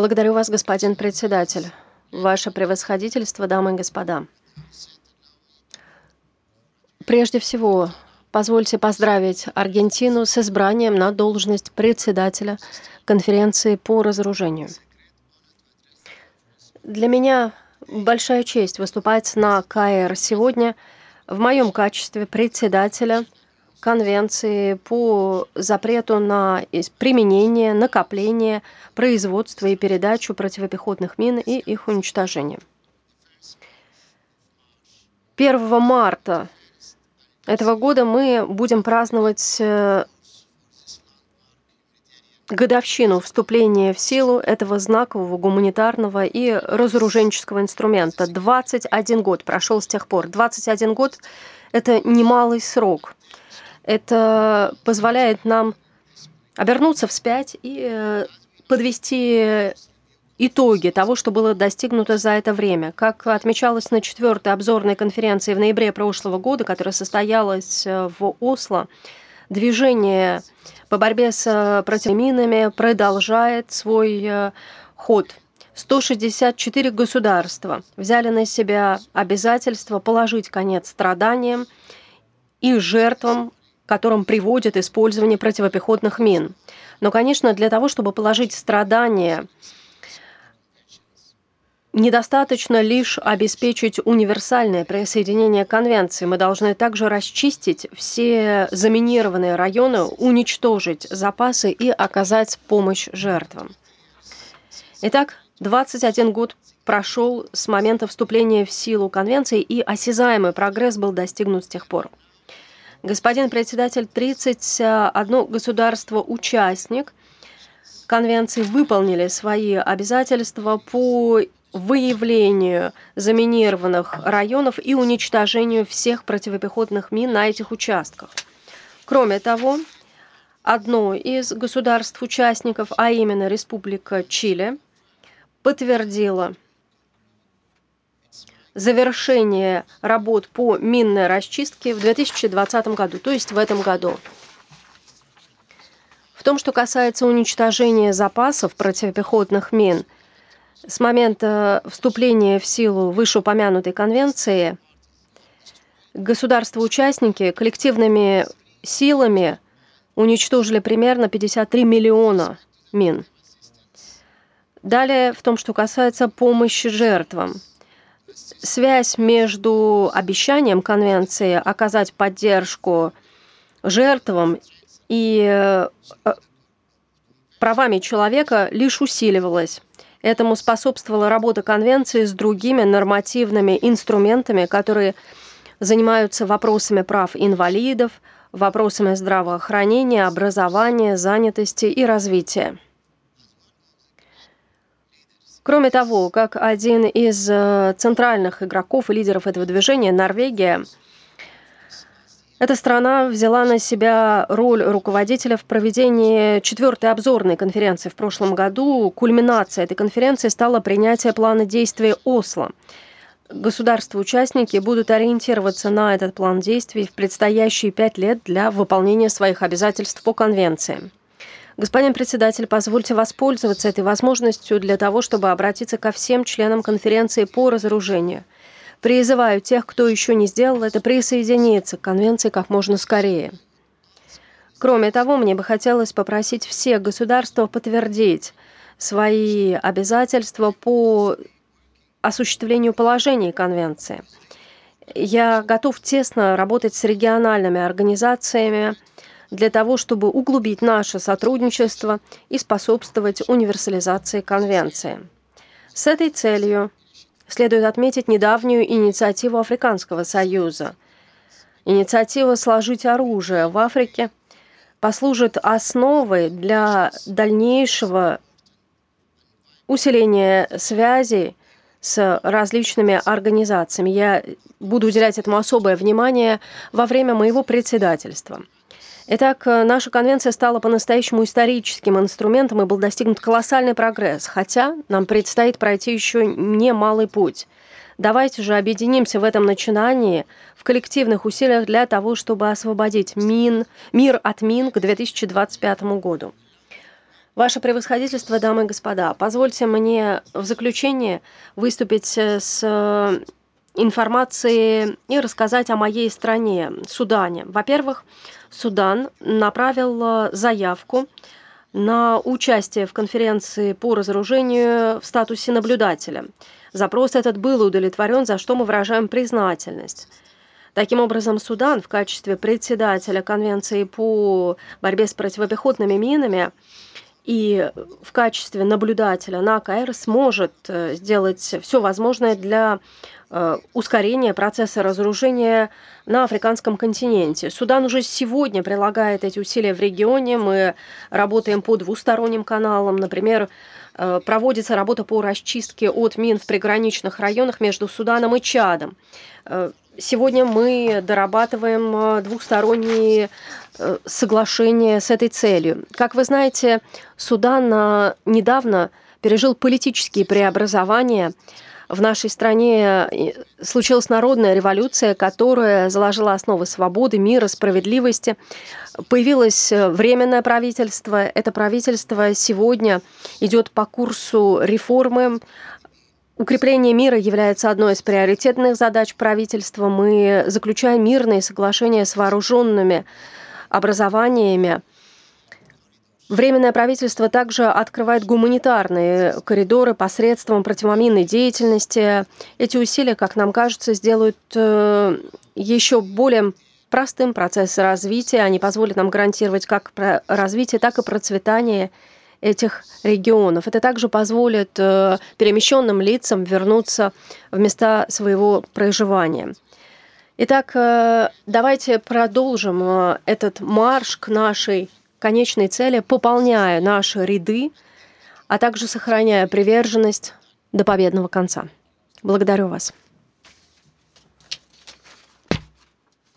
Благодарю вас, господин председатель. Ваше превосходительство, дамы и господа. Прежде всего, позвольте поздравить Аргентину с избранием на должность председателя конференции по разоружению. Для меня большая честь выступать на КР сегодня в моем качестве председателя Конвенции по запрету на применение, накопление, производство и передачу противопехотных мин и их уничтожение. 1 марта этого года мы будем праздновать годовщину вступления в силу этого знакового гуманитарного и разоруженческого инструмента. 21 год прошел с тех пор. 21 год – это немалый срок. Это позволяет нам обернуться вспять и подвести итоги того, что было достигнуто за это время. Как отмечалось на 4-й обзорной конференции в ноябре прошлого года, которая состоялась в Осло, движение по борьбе с противоминами продолжает свой ход. 164 государства взяли на себя обязательство положить конец страданиям и жертвам, которым приводит использование противопехотных мин. Но, конечно, для того, чтобы положить страдания, недостаточно лишь обеспечить универсальное присоединение к конвенции. Мы должны также расчистить все заминированные районы, уничтожить запасы и оказать помощь жертвам. Итак, 21 год прошел с момента вступления в силу конвенции, и осязаемый прогресс был достигнут с тех пор. Господин председатель, 31 государство-участник конвенции выполнили свои обязательства по выявлению заминированных районов и уничтожению всех противопехотных мин на этих участках. Кроме того, одно из государств-участников, а именно Республика Чили, подтвердила завершение работ по минной расчистке в 2020 году, то есть в этом году. В том, что касается уничтожения запасов противопехотных мин, с момента вступления в силу вышеупомянутой конвенции государства-участники коллективными силами уничтожили примерно 53 миллиона мин. Далее, в том, что касается помощи жертвам. Связь между обещанием конвенции оказать поддержку жертвам и правами человека лишь усиливалась. Этому способствовала работа конвенции с другими нормативными инструментами, которые занимаются вопросами прав инвалидов, вопросами здравоохранения, образования, занятости и развития. Кроме того, как один из центральных игроков и лидеров этого движения, Норвегия, эта страна взяла на себя роль руководителя в проведении 4-й обзорной конференции в прошлом году. Кульминацией этой конференции стало принятие плана действий Осло. Государства-участники будут ориентироваться на этот план действий в предстоящие 5 лет для выполнения своих обязательств по конвенции. Господин председатель, позвольте воспользоваться этой возможностью для того, чтобы обратиться ко всем членам конференции по разоружению. Призываю тех, кто еще не сделал это, присоединиться к конвенции как можно скорее. Кроме того, мне бы хотелось попросить все государства подтвердить свои обязательства по осуществлению положений конвенции. Я готов тесно работать с региональными организациями для того, чтобы углубить наше сотрудничество и способствовать универсализации конвенции. С этой целью следует отметить недавнюю инициативу Африканского союза. Инициатива «Сложить оружие» в Африке послужит основой для дальнейшего усиления связей с различными организациями. Я буду уделять этому особое внимание во время моего председательства. Итак, наша конвенция стала по-настоящему историческим инструментом, и был достигнут колоссальный прогресс, хотя нам предстоит пройти еще немалый путь. Давайте же объединимся в этом начинании, в коллективных усилиях для того, чтобы освободить мир от мин к 2025 году. Ваше превосходительство, дамы и господа, позвольте мне в заключение выступить с информацией и рассказать о моей стране, Судане. Во-первых, Судан направил заявку на участие в конференции по разоружению в статусе наблюдателя. Запрос этот был удовлетворен, за что мы выражаем признательность. Таким образом, Судан в качестве председателя Конвенции по борьбе с противопехотными минами и в качестве наблюдателя на КР сможет сделать все возможное для ускорения процесса разоружения на африканском континенте. Судан уже сегодня прилагает эти усилия в регионе. Мы работаем по двусторонним каналам. Например, проводится работа по расчистке от мин в приграничных районах между Суданом и Чадом. Сегодня мы дорабатываем двухсторонние соглашения с этой целью. Как вы знаете, Судан недавно пережил политические преобразования. В нашей стране случилась народная революция, которая заложила основы свободы, мира, справедливости. Появилось временное правительство. Это правительство сегодня идет по курсу реформы. Укрепление мира является одной из приоритетных задач правительства. Мы заключаем мирные соглашения с вооруженными образованиями. Временное правительство также открывает гуманитарные коридоры посредством противоминной деятельности. Эти усилия, как нам кажется, сделают еще более простым процесс развития. Они позволят нам гарантировать как развитие, так и процветание этих регионов. Это также позволит перемещенным лицам вернуться в места своего проживания. Итак, давайте продолжим этот марш к нашей конечной цели, пополняя наши ряды, а также сохраняя приверженность до победного конца. Благодарю вас.